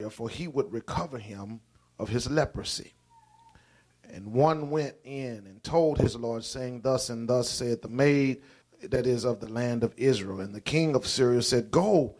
for he would recover him of his leprosy. And one went in and told his Lord, saying, thus and thus said the maid that is of the land of Israel. And the king of Syria said, go,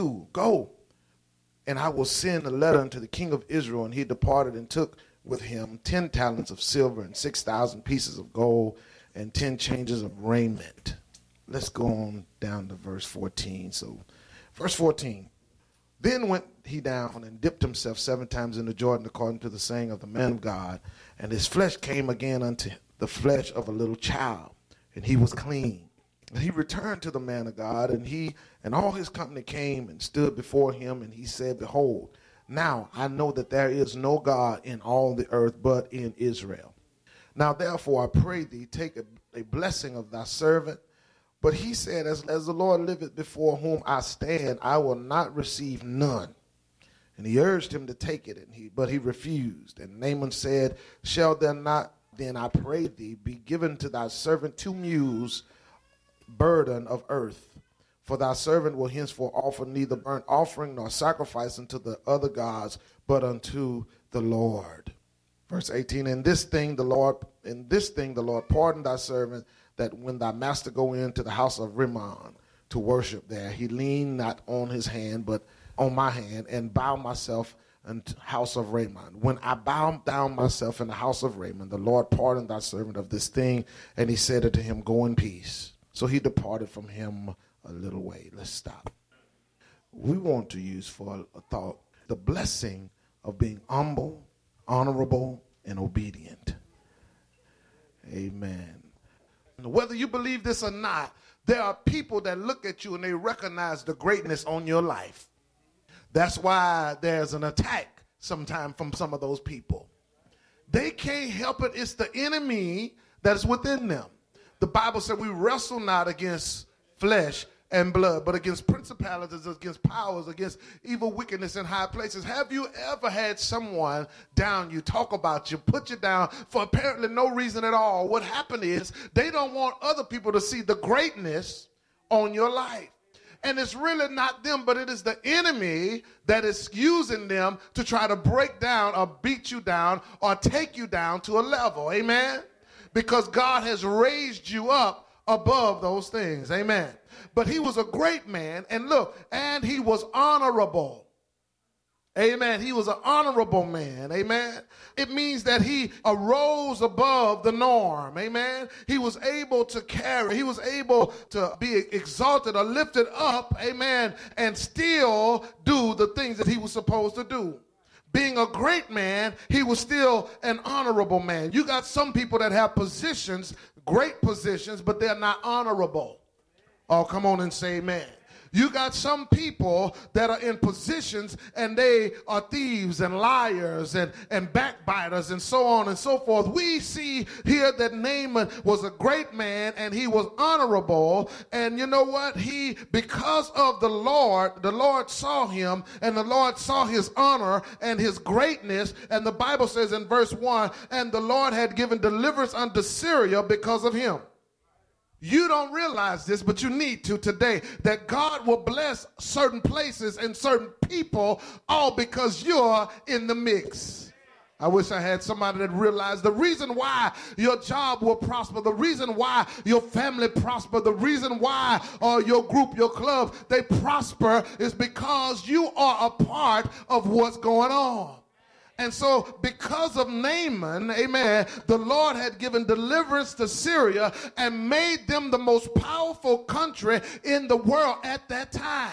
and I will send a letter unto the king of Israel. And he departed and took with him 10 talents of silver and 6,000 pieces of gold and 10 changes of raiment. Let's go on down to verse 14. So, verse 14. Then went he down and dipped himself 7 times in the Jordan, according to the saying of the man of God. And his flesh came again unto the flesh of a little child, and he was clean. And he returned to the man of God, and he and all his company came and stood before him. And he said, behold, now I know that there is no God in all the earth but in Israel. Now therefore I pray thee, take a blessing of thy servant. But he said, as the Lord liveth before whom I stand, I will not receive none. And he urged him to take it, but he refused. And Naaman said, shall there not then, I pray thee, be given to thy servant 2 mules burden of earth? For thy servant will henceforth offer neither burnt offering nor sacrifice unto the other gods, but unto the Lord. Verse 18, in this thing the Lord pardon thy servant, that when thy master go into the house of Rimmon to worship there, he lean not on his hand, but on my hand, and bow myself unto house of Rimmon. When I bow down myself in the house of Rimmon, the Lord pardon thy servant of this thing. And he said unto him, go in peace. So he departed from him a little way. Let's stop. We want to use for a thought the blessing of being humble, honorable, and obedient. Amen. Whether you believe this or not, there are people that look at you and they recognize the greatness on your life. That's why there's an attack sometimes from some of those people. They can't help it. It's the enemy that is within them. The Bible said we wrestle not against flesh and blood, but against principalities, against powers, against evil wickedness in high places. Have you ever had someone down you, talk about you, put you down for apparently no reason at all? What happened is they don't want other people to see the greatness on your life. And it's really not them, but it is the enemy that is using them to try to break down or beat you down or take you down to a level. Amen? Because God has raised you up above those things. Amen. But he was a great man, and look, and he was honorable. Amen. He was an honorable man. Amen. It means that he arose above the norm. Amen. He was able to carry, he was able to be exalted or lifted up. Amen. And still do the things that he was supposed to do. Being a great man, he was still an honorable man. You got some people that have positions, great positions, but they're not honorable. Oh, come on and say amen. You got some people that are in positions and they are thieves and liars and backbiters and so on and so forth. We see here that Naaman was a great man and he was honorable. And you know what? Because of the Lord saw him, and the Lord saw his honor and his greatness. And the Bible says in verse 1, and the Lord had given deliverance unto Syria because of him. You don't realize this, but you need to today, that God will bless certain places and certain people all because you're in the mix. I wish I had somebody that realized the reason why your job will prosper, the reason why your family prosper, the reason why your group, your club, they prosper is because you are a part of what's going on. And so because of Naaman, amen, the Lord had given deliverance to Syria and made them the most powerful country in the world at that time.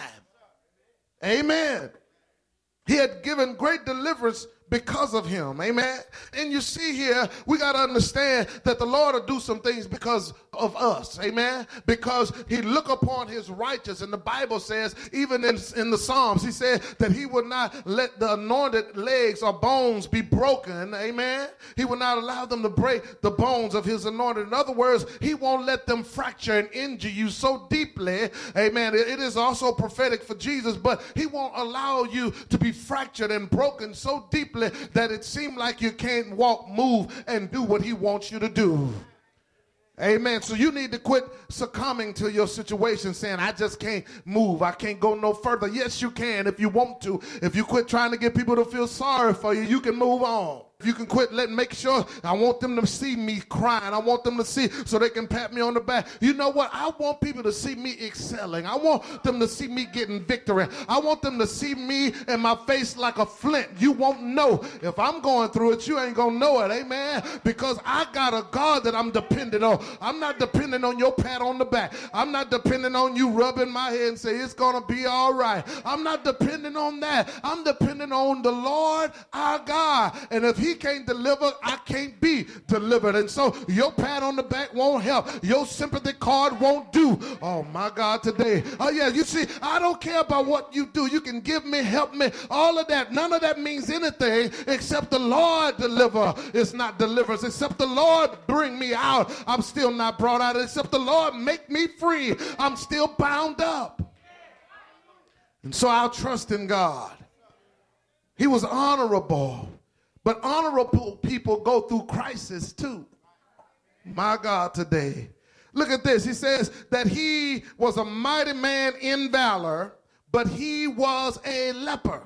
Amen. He had given great deliverance because of him. Amen. And you see here, we got to understand that the Lord will do some things because of us. Amen. Because he look upon his righteous. And the Bible says, even in the Psalms, he said that he would not let the anointed legs or bones be broken. Amen. He would not allow them to break the bones of his anointed. In other words, he won't let them fracture and injure you so deeply. Amen. It is also prophetic for Jesus, but he won't allow you to be fractured and broken so deeply that it seemed like you can't walk, move, and do what he wants you to do. Amen. So you need to quit succumbing to your situation, saying, I just can't move. I can't go no further. Yes, you can if you want to. If you quit trying to get people to feel sorry for you, you can move on. If you can quit, make sure, I want them to see me crying. I want them to see so they can pat me on the back. You know what? I want people to see me excelling. I want them to see me getting victory. I want them to see me and my face like a flint. You won't know. If I'm going through it, you ain't going to know it. Amen. Because I got a God that I'm dependent on. I'm not dependent on your pat on the back. I'm not dependent on you rubbing my head and say it's going to be all right. I'm not dependent on that. I'm dependent on the Lord our God. And if he can't deliver, I can't be delivered. And so your pat on the back won't help. Your sympathy card won't do. Oh my God, today. Oh yeah, you see, I don't care about what you do. You can give me, help me, all of that. None of that means anything except the Lord deliver. It's not deliverance. Except the Lord bring me out, I'm still not brought out. Except the Lord make me free, I'm still bound up. And so I'll trust in God. He was honorable. But honorable people go through crisis too. My God, today. Look at this. He says that he was a mighty man in valor, but he was a leper.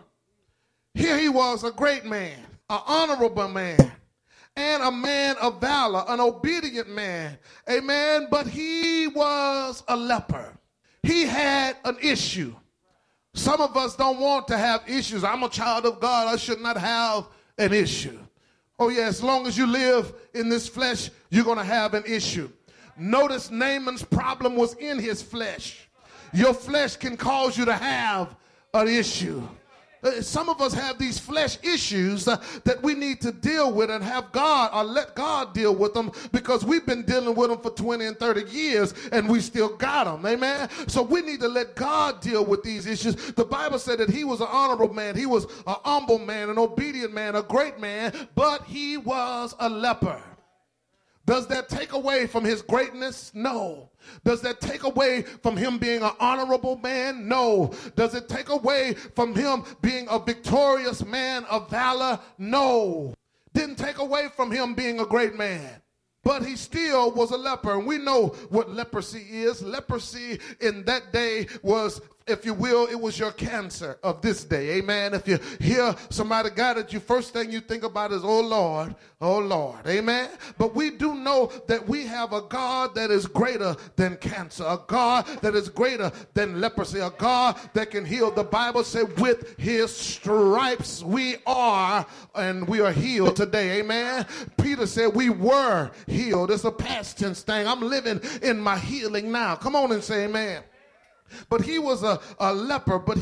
Here he was a great man, an honorable man, and a man of valor, an obedient man. Amen. But he was a leper. He had an issue. Some of us don't want to have issues. I'm a child of God. I should not have an issue. Oh yeah, as long as you live in this flesh, you're going to have an issue. Notice Naaman's problem was in his flesh. Your flesh can cause you to have an issue. Some of us have these flesh issues that we need to deal with and have God or let God deal with them, because we've been dealing with them for 20 and 30 years and we still got them. Amen. So we need to let God deal with these issues. The Bible said that he was an honorable man. He was an humble man, an obedient man, a great man, but he was a leper. Does that take away from his greatness? No. Does that take away from him being an honorable man? No. Does it take away from him being a victorious man of valor? No. Didn't take away from him being a great man. But he still was a leper. And we know what leprosy is. Leprosy in that day was, if you will, it was your cancer of this day. Amen. If you hear somebody got it, first thing you think about is, oh Lord, oh Lord. Amen. But we do know that we have a God that is greater than cancer, a God that is greater than leprosy, a God that can heal. The Bible said with his stripes we are, and we are healed today. Amen. Peter said we were healed. It's a past tense thing. I'm living in my healing now. Come on and say amen. But he was a leper, but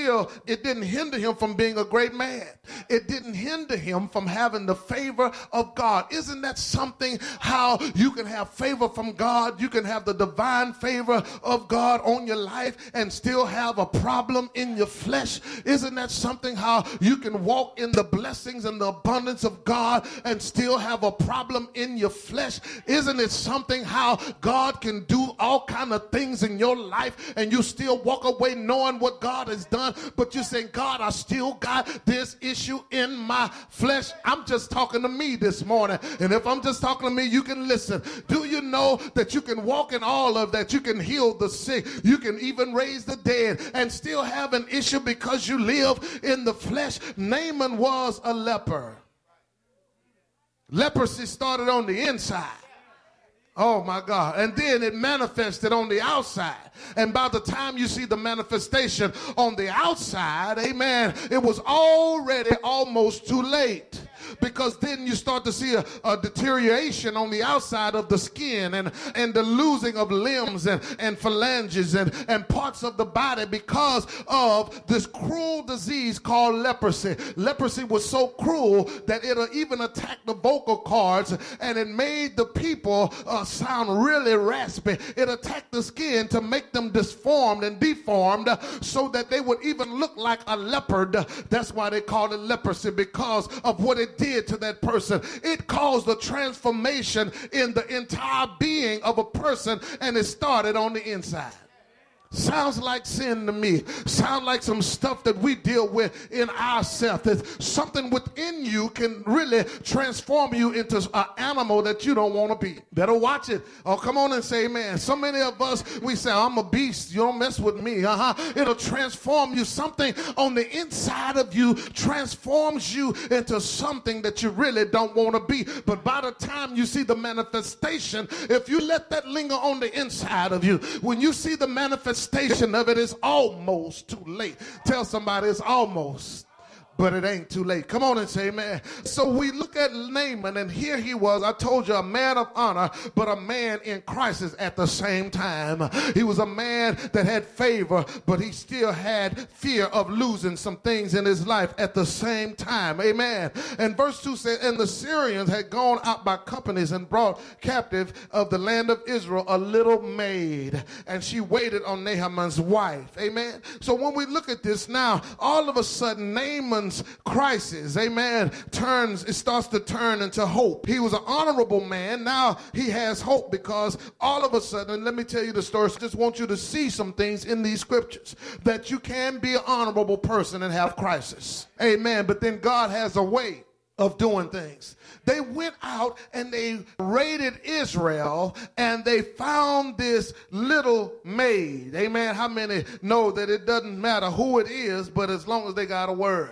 it didn't hinder him from being a great man. It didn't hinder him from having the favor of God. Isn't that something, how you can have favor from God? You can have the divine favor of God on your life and still have a problem in your flesh. Isn't that something, how you can walk in the blessings and the abundance of God and still have a problem in your flesh? Isn't it something, how God can do all kind of things in your life and you still walk away knowing what God has done, but you're saying, God, I still got this issue in my flesh? I'm just talking to me this morning, and if I'm just talking to me, you can listen. Do you know that you can walk in all of that? You can heal the sick, you can even raise the dead, and still have an issue because you live in the flesh. Naaman was a leper. Leprosy started on the inside. Oh my God. And then it manifested on the outside. And by the time you see the manifestation on the outside, amen, it was already almost too late. Because then you start to see a deterioration on the outside of the skin and the losing of limbs and phalanges and parts of the body because of this cruel disease called leprosy. Leprosy was so cruel that it even attacked the vocal cords, and it made the people sound really raspy. It attacked the skin to make them disformed and deformed so that they would even look like a leopard. That's why they called it leprosy, because of what it did to that person. It caused a transformation in the entire being of a person, and it started on the inside. Sounds like sin to me. Sounds like some stuff that we deal with in ourselves. That something within you can really transform you into an animal that you don't want to be. Better watch it. Oh, come on and say amen. So many of us, we say, I'm a beast. You don't mess with me. It'll transform you. Something on the inside of you transforms you into something that you really don't want to be. But by the time you see the manifestation, if you let that linger on the inside of you, when you see the manifestation of it, is almost too late. Tell somebody it's almost, but it ain't too late. Come on and say amen. So we look at Naaman, and here he was, I told you, a man of honor, but a man in crisis at the same time. He was a man that had favor, but he still had fear of losing some things in his life at the same time. Amen. And verse 2 said, and the Syrians had gone out by companies and brought captive of the land of Israel a little maid, and she waited on Naaman's wife. Amen. So when we look at this now, all of a sudden, Naaman crisis, amen, it starts to turn into hope. He was an honorable man. Now he has hope, because all of a sudden, let me tell you the story. I just want you to see some things in these scriptures, that you can be an honorable person and have crisis. Amen. But then God has a way of doing things. They went out and they raided Israel, and they found this little maid. Amen. How many know that it doesn't matter who it is, but as long as they got a word?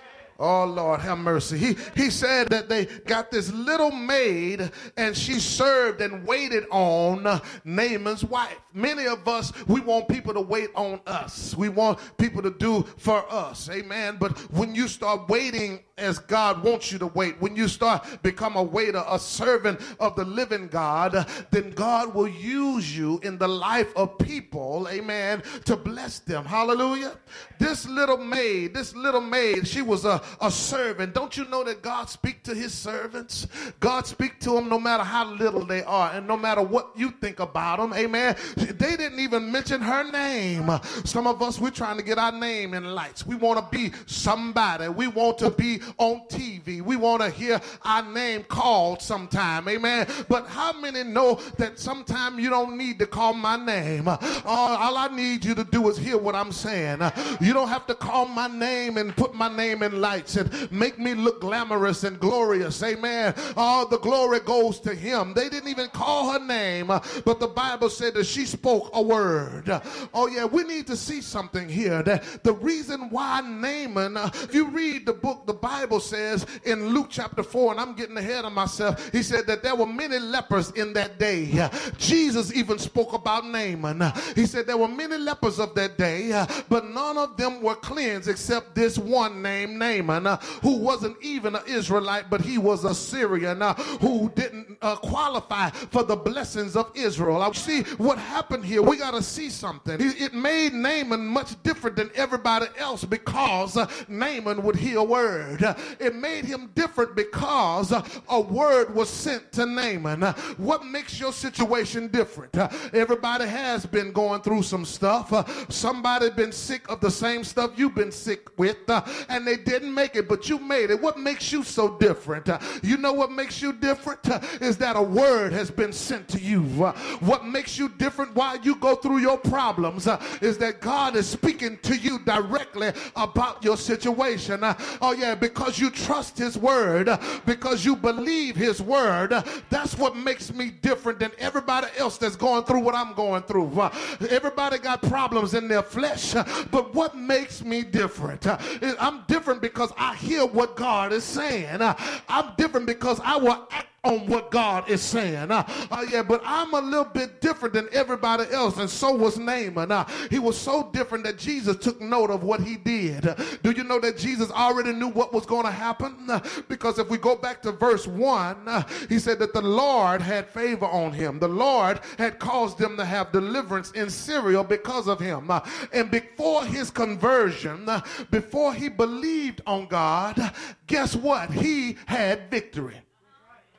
Oh, Lord, have mercy. He said that they got this little maid, and she served and waited on Naaman's wife. Many of us, we want people to wait on us. We want people to do for us. Amen. But when you start waiting as God wants you to wait, when you start become a waiter, a servant of the living God, then God will use you in the life of people, amen, to bless them. Hallelujah. This little maid, she was a servant. Don't you know that God speaks to his servants? God speaks to them no matter how little they are, and no matter what you think about them. Amen. They didn't even mention her name. Some of us, we're trying to get our name in lights. We want to be somebody. We want to be on TV. We want to hear our name called sometime. Amen. But how many know that sometimes you don't need to call my name? All I need you to do is hear what I'm saying. You don't have to call my name and put my name in lights and make me look glamorous and glorious. Amen. All the glory goes to him. They didn't even call her name, but the Bible said that she spoke a word. Oh yeah, we need to see something here. That the reason why Naaman, if you read the book, the Bible says in Luke chapter 4, and I'm getting ahead of myself, he said that there were many lepers in that day. Jesus even spoke about Naaman. He said there were many lepers of that day, but none of them were cleansed except this one named Naaman, who wasn't even an Israelite, but he was a Syrian who didn't qualify for the blessings of Israel. I see what happened here. We got to see something. It made Naaman much different than everybody else, because Naaman would hear a word. It made him different because a word was sent to Naaman. What makes your situation different? Everybody has been going through some stuff. Somebody been sick of the same stuff you've been sick with, and they didn't make it, but you made it. What makes you so different? You know what makes you different? Is that a word has been sent to you. What makes you different while you go through your problems is that God is speaking to you directly about your situation. Oh yeah, because you trust his word, because you believe his word. That's what makes me different than everybody else that's going through what I'm going through. Everybody got problems in their flesh, but what makes me different? I'm different because I hear what God is saying. I'm different because I will act on what God is saying. Yeah, but I'm a little bit different than everybody else, and so was Naaman. He was so different that Jesus took note of what he did. Do you know that Jesus already knew what was going to happen? Because if we go back to verse 1, he said that the Lord had favor on him. The Lord had caused them to have deliverance in Syria because of him. And before his conversion, before he believed on God, guess what? He had victory.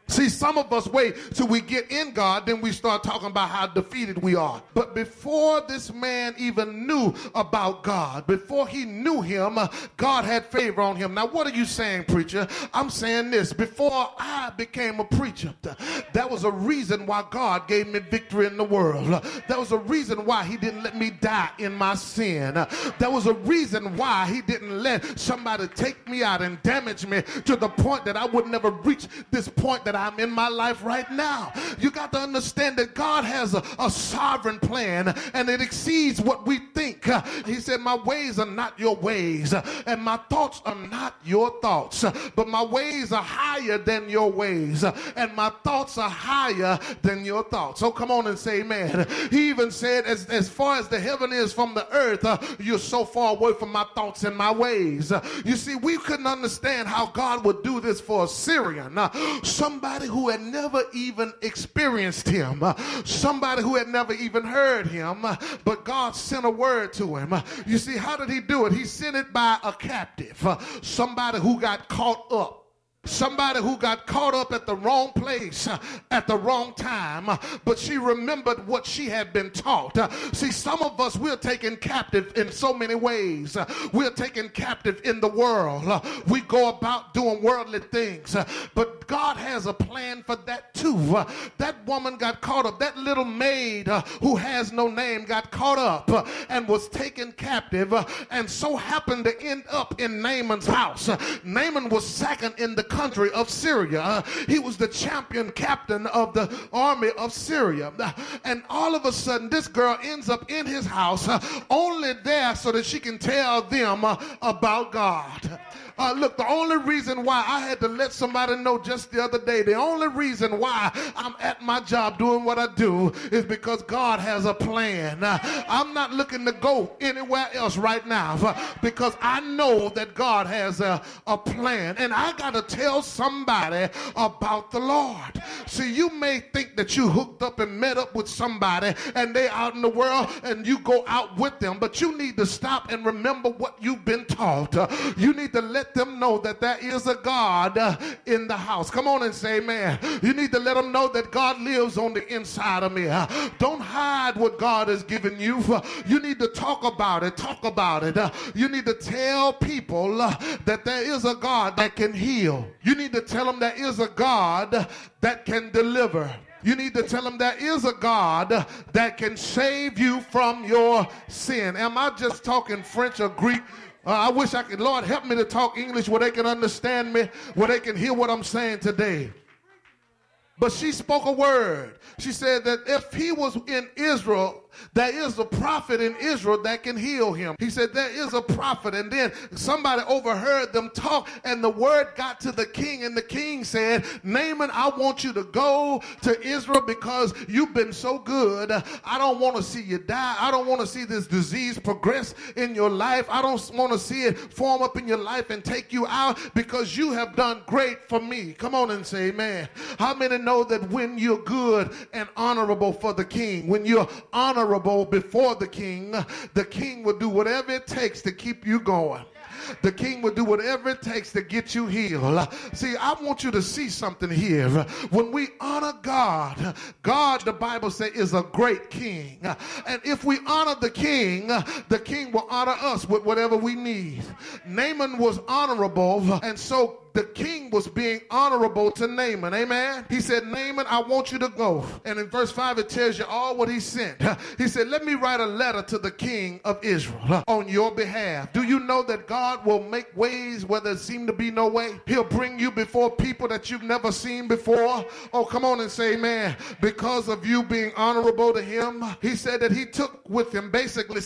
See, some of us wait till we get in God, then we start talking about how defeated we are. But before this man even knew about God, before he knew him, God had favor on him. Now, what are you saying, preacher? I'm saying this. Before I became a preacher, that was a reason why God gave me victory in the world. That was a reason why he didn't let me die in my sin. That was a reason why he didn't let somebody take me out and damage me to the point that I would never reach this point that I'm in my life right now. You got to understand that God has a sovereign plan, and it exceeds what we think. He said, my ways are not your ways, and my thoughts are not your thoughts, but my ways are higher than your ways, and my thoughts are higher than your thoughts. So come on and say amen. He even said, as far as the heaven is from the earth, you're so far away from my thoughts and my ways. You see, we couldn't understand how God would do this for a Syrian, somebody who had never even experienced him, somebody who had never even heard him, but God sent a word to him. You see, how did he do it? He sent it by a captive, somebody who got caught up. Somebody who got caught up at the wrong place at the wrong time, but she remembered what she had been taught. See, some of us, we're taken captive in so many ways. We're taken captive in the world. We go about doing worldly things, but God has a plan for that too. That woman got caught up. That little maid who has no name got caught up and was taken captive, and so happened to end up in Naaman's house. Naaman was second in the country of Syria. He was the champion captain of the army of Syria. And all of a sudden, this girl ends up in his house, only there so that she can tell them about God. Look, the only reason why I had to let somebody know just the other day, the only reason why I'm at my job doing what I do is because God has a plan. I'm not looking to go anywhere else right now because I know that God has a plan. And I got to tell somebody about the Lord. See, you may think that you hooked up and met up with somebody and they out in the world and you go out with them, but you need to stop and remember what you've been taught. You need to let them know that there is a God in the house. Come on and say amen. You need to let them know that God lives on the inside of me. Don't hide what God has given you. You need to talk about it. Talk about it. You need to tell people that there is a God that can heal. You need to tell them there is a God that can deliver. You need to tell them there is a God that can save you from your sin. Am I just talking French or Greek? I wish I could, Lord, help me to talk English where they can understand me, where they can hear what I'm saying today. But she spoke a word. She said that if he was in Israel, there is a prophet in Israel that can heal him. He said there is a prophet. And then somebody overheard them talk, and the word got to the king, and the king said, Naaman, I want you to go to Israel because you've been so good. I don't want to see you die. I don't want to see this disease progress in your life. I don't want to see it form up in your life and take you out because you have done great for me. Come on and say amen. How many know that when you're good and honorable for the king, when you're honorable before the king will do whatever it takes to keep you going. The king will do whatever it takes to get you healed. See, I want you to see something here. When we honor God, God, the Bible says, is a great king. And if we honor the king will honor us with whatever we need. Naaman was honorable, and so the king was being honorable to Naaman. Amen. He said, Naaman, I want you to go. And in verse 5, it tells you all what he sent. He said, let me write a letter to the king of Israel on your behalf. Do you know that God will make ways where there seem to be no way? He'll bring you before people that you've never seen before. Oh, come on and say amen. Because of you being honorable to him, he said that he took with him basically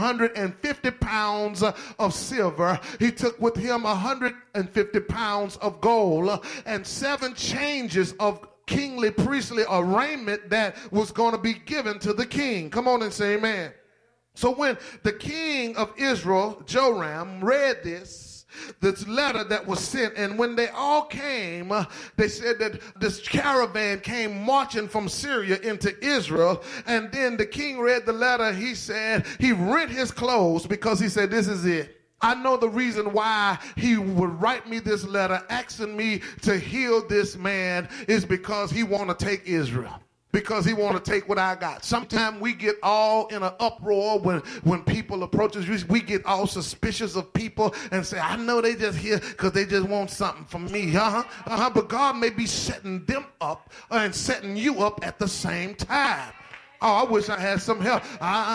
750 pounds of silver. He took with him 150 pounds of gold and 7 changes of kingly priestly arraignment that was going to be given to the king. Come on and say amen. So when the king of Israel, Joram, read this letter that was sent, and when they all came, they said that this caravan came marching from Syria into Israel, and then the king read the letter. He said he rent his clothes because he said, this is it. I know the reason why he would write me this letter asking me to heal this man is because he want to take Israel. Because he want to take what I got. Sometimes we get all in an uproar when people approach us. We get all suspicious of people and say, I know they just here because they just want something from me. But God may be setting them up and setting you up at the same time. Oh, I wish I had some help.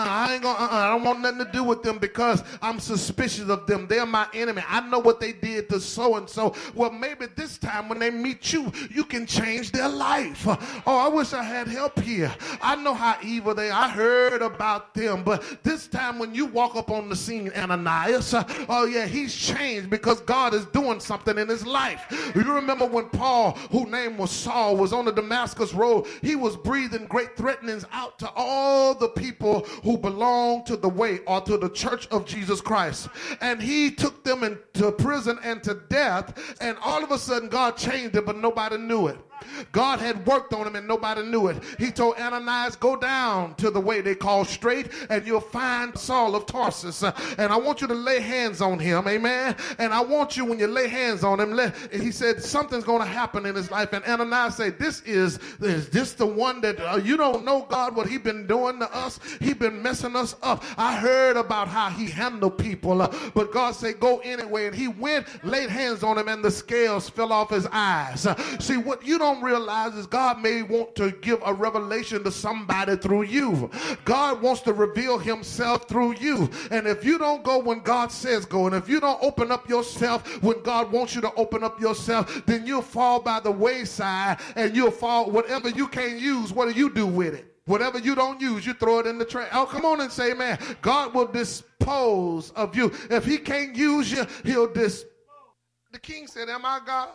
I don't want nothing to do with them because I'm suspicious of them. They're my enemy. I know what they did to so-and-so. Well, maybe this time when they meet you, you can change their life. Oh, I wish I had help here. I know how evil they are. I heard about them. But this time when you walk up on the scene, Ananias, oh yeah, he's changed because God is doing something in his life. You remember when Paul, whose name was Saul, was on the Damascus road, he was breathing great threatenings out to all the people who belong to the way or to the church of Jesus Christ. And he took them into prison and to death, and all of a sudden God changed it, but nobody knew it. God had worked on him and nobody knew it. He told Ananias, go down to the way they call straight and you'll find Saul of Tarsus. And I want you to lay hands on him, amen? And I want you, when you lay hands on him, he said something's going to happen in his life. And Ananias said, is this the one that you don't know, God, what he been doing to us? He been messing us up. I heard about how he handled people, but God said, go anyway. And he went, laid hands on him, and the scales fell off his eyes. See, what you don't realize is God may want to give a revelation to somebody through you. God wants to reveal himself through you. And if you don't go when God says go, and if you don't open up yourself when God wants you to open up yourself, then you'll fall by the wayside, and you'll fall. Whatever you can't use, what do you do with it? Whatever you don't use, you throw it in the trash. Oh, come on and say, man, God will dispose of you. If he can't use you, he'll dispose. The king said, am I God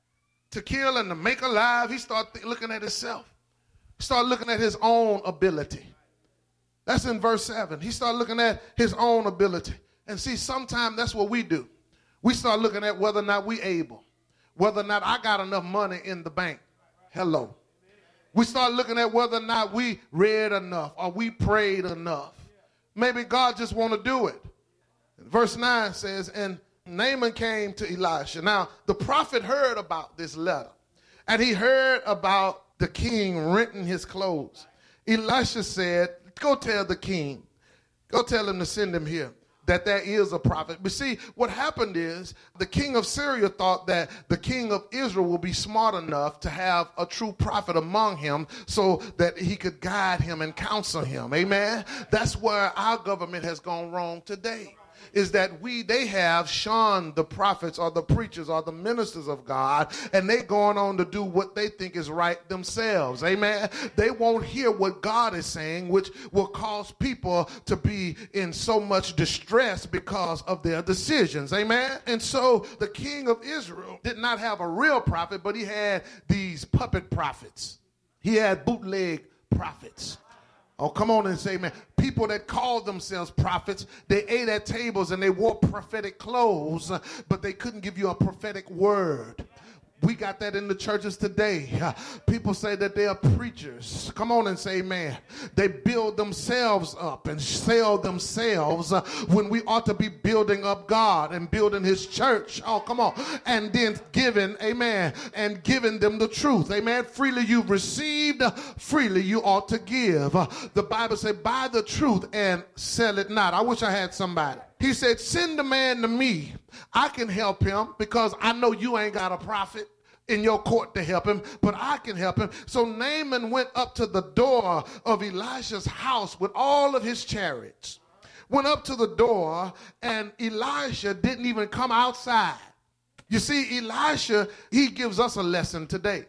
to kill and to make alive? He started looking at himself. He started looking at his own ability. That's in verse 7. He started looking at his own ability. And see, sometimes that's what we do. We start looking at whether or not we able, whether or not I got enough money in the bank. Hello. We start looking at whether or not we read enough or we prayed enough. Maybe God just want to do it. Verse 9 says, and Naaman came to Elisha. Now, the prophet heard about this letter, and he heard about the king renting his clothes. Elisha said, go tell the king, go tell him to send him here, that there is a prophet. But see, what happened is the king of Syria thought that the king of Israel will be smart enough to have a true prophet among him so that he could guide him and counsel him. Amen? That's where our government has gone wrong today. Is that they have shunned the prophets or the preachers or the ministers of God, and they going on to do what they think is right themselves. Amen. They won't hear what God is saying, which will cause people to be in so much distress because of their decisions. Amen. And so the king of Israel did not have a real prophet, but he had these puppet prophets. He had bootleg prophets. Oh, come on and say, man, people that called themselves prophets, they ate at tables and they wore prophetic clothes, but they couldn't give you a prophetic word. We got that in the churches today. People say that they are preachers. Come on and say amen. They build themselves up and sell themselves when we ought to be building up God and building his church. Oh, come on. And then giving, amen, and giving them the truth. Amen. Freely you've received, freely you ought to give. The Bible says, buy the truth and sell it not. I wish I had somebody. He said, send the man to me. I can help him because I know you ain't got a prophet in your court to help him, but I can help him. So Naaman went up to the door of Elisha's house with all of his chariots. Went up to the door, and Elisha didn't even come outside. You see, Elisha, he gives us a lesson today.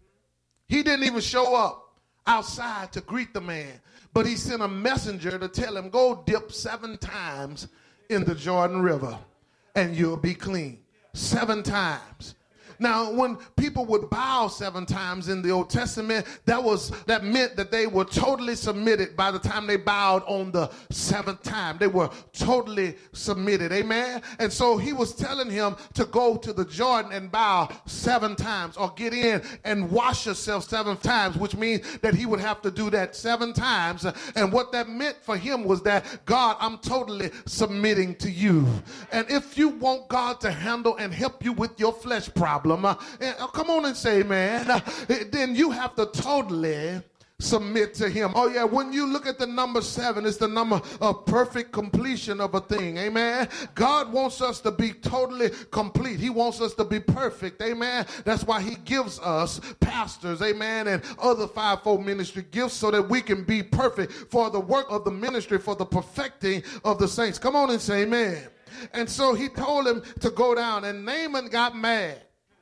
He didn't even show up outside to greet the man, but he sent a messenger to tell him, go dip 7 times in the Jordan River and you'll be clean. 7 times. Now, when people would bow 7 times in the Old Testament, that meant that they were totally submitted by the time they bowed on the 7th time. They were totally submitted, amen? And so he was telling him to go to the Jordan and bow 7 times, or get in and wash yourself 7 times, which means that he would have to do that 7 times. And what that meant for him was that, God, I'm totally submitting to you. And if you want God to handle and help you with your flesh problem, come on and say, man, then you have to totally submit to him. Oh yeah, when you look at the number 7, it's the number of perfect completion of a thing, amen? God wants us to be totally complete. He wants us to be perfect, amen? That's why he gives us pastors, amen, and other fivefold ministry gifts so that we can be perfect for the work of the ministry, for the perfecting of the saints. Come on and say amen. And so he told him to go down, and Naaman got mad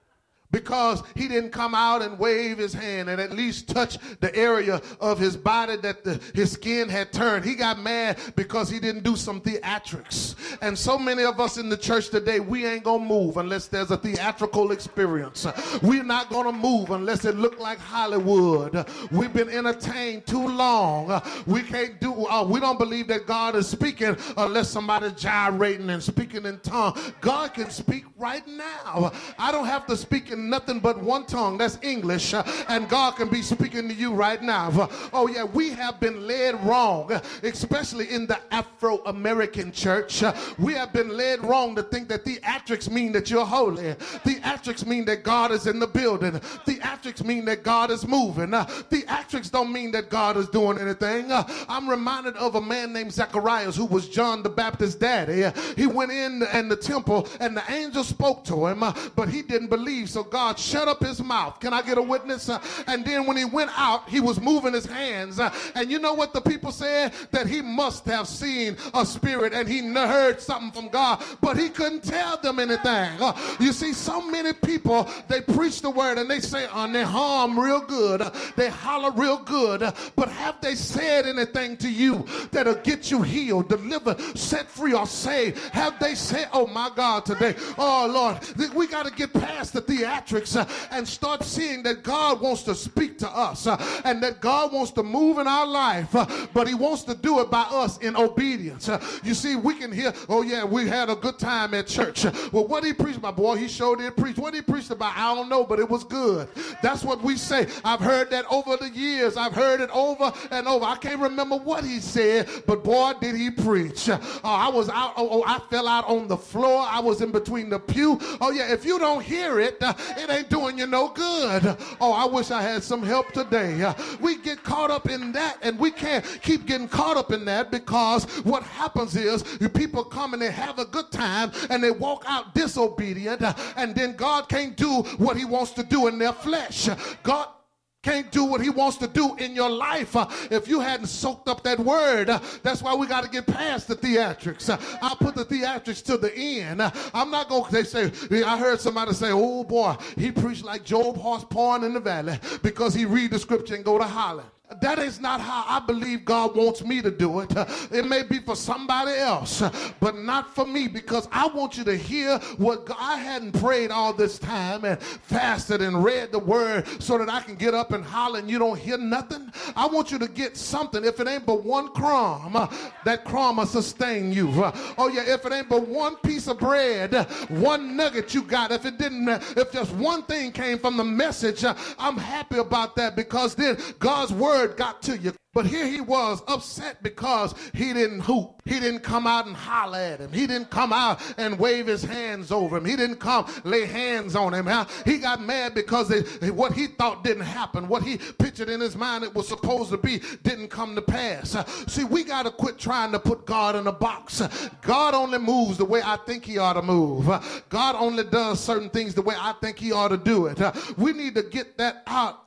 because he didn't come out and wave his hand and at least touch the area of his body that his skin had turned. He got mad because he didn't do some theatrics. And so many of us in the church today, we ain't gonna move unless there's a theatrical experience. We're not gonna move unless it look like Hollywood. We've been entertained too long. We can't do, we don't believe that God is speaking unless somebody's gyrating and speaking in tongues. God can speak right now. I don't have to speak in nothing but one tongue, that's English, and God can be speaking to you right now. Oh yeah, we have been led wrong, especially in the Afro-American church. We have been led wrong to think that theatrics mean that you're holy. Theatrics mean that God is in the building. Theatrics mean that God is moving. Theatrics don't mean that God is doing anything. I'm reminded of a man named Zacharias who was John the Baptist's daddy. He went in the temple and the angel spoke to him, but he didn't believe, so God shut up his mouth. Can I get a witness? And then when he went out, he was moving his hands. And you know what the people said? That he must have seen a spirit and he heard something from God, but he couldn't tell them anything. You see, so many people, they preach the word and they say, they hum real good. They holler real good. But have they said anything to you that'll get you healed, delivered, set free, or saved? Have they said, oh my God, today, oh Lord, we got to get past the theatrics and start seeing that God wants to speak to us and that God wants to move in our life, but he wants to do it by us in obedience. You see, we can hear, oh yeah, we had a good time at church. Well, what he preached about, boy, he sure did preach. What he preached about, I don't know, but it was good. That's what we say. I've heard that over the years. I've heard it over and over. I can't remember what he said, but boy, did he preach. I was out, I fell out on the floor. I was in between the pew. Oh yeah, if you don't hear it, it ain't doing you no good. Oh, I wish I had some help today. We get caught up in that, and we can't keep getting caught up in that, because what happens is people come and they have a good time and they walk out disobedient, and then God can't do what he wants to do in their flesh. God can't do what he wants to do in your life if you hadn't soaked up that word. That's why we got to get past the theatrics. I'll put the theatrics to the end. I'm not going to, they say, I heard somebody say, oh boy, he preached like Job horse pouring in the valley because he read the scripture and go to holler. That is not how I believe God wants me to do it. It may be for somebody else, but not for me, because I want you to hear what God, I hadn't prayed all this time and fasted and read the word so that I can get up and holler and you don't hear nothing. I want you to get something. If it ain't but one crumb, that crumb will sustain you. Oh yeah, if it ain't but one piece of bread, one nugget you got, if if just one thing came from the message, I'm happy about that, because then God's word got to you. But here he was upset because he didn't hoop. He didn't come out and holler at him. He didn't come out and wave his hands over him. He didn't come lay hands on him. He got mad because what he thought didn't happen. What he pictured in his mind it was supposed to be didn't come to pass. See, we got to quit trying to put God in a box. God only moves the way I think he ought to move. God only does certain things the way I think he ought to do it. We need to get that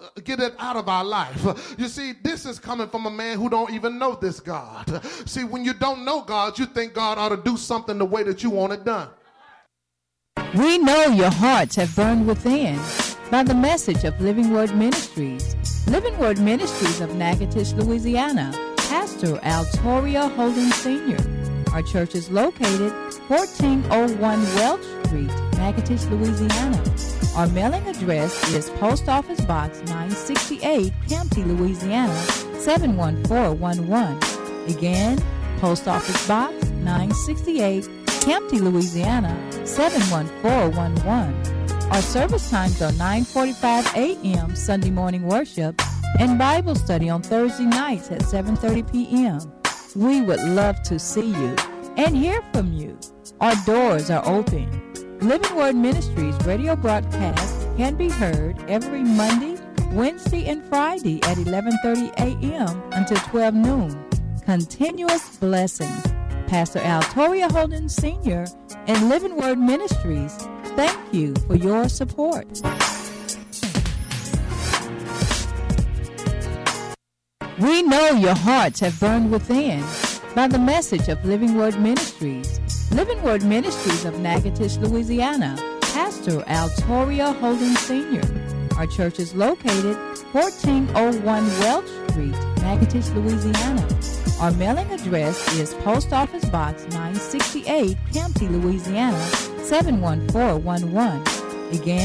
out of our life. You see, this is coming from a man who don't even know this God. See, when you don't know God, you think God ought to do something the way that you want it done. We know your hearts have burned within by the message of Living Word Ministries. Living Word Ministries of Natchitoches, Louisiana. Pastor Altoria Holden Sr. Our church is located 1401 Welch Street, Natchitoches, Louisiana. Our mailing address is Post Office Box 968, Campty, Louisiana 71411. Again, Post Office Box 968, Campty, Louisiana 71411. Our service times are 9:45 a.m. Sunday morning worship and Bible study on Thursday nights at 7:30 p.m. We would love to see you and hear from you. Our doors are open. Living Word Ministries radio broadcast can be heard every Monday, Wednesday, and Friday at 11:30 a.m. until 12 noon. Continuous blessings. Pastor Altoria Holden Sr. and Living Word Ministries, thank you for your support. We know your hearts have burned within by the message of Living Word Ministries. Living Word Ministries of Natchitoches, Louisiana, Pastor Altoria Holden Sr. Our church is located 1401 Welch Street, Natchitoches, Louisiana. Our mailing address is Post Office Box 968, Campty, Louisiana 71411. Again,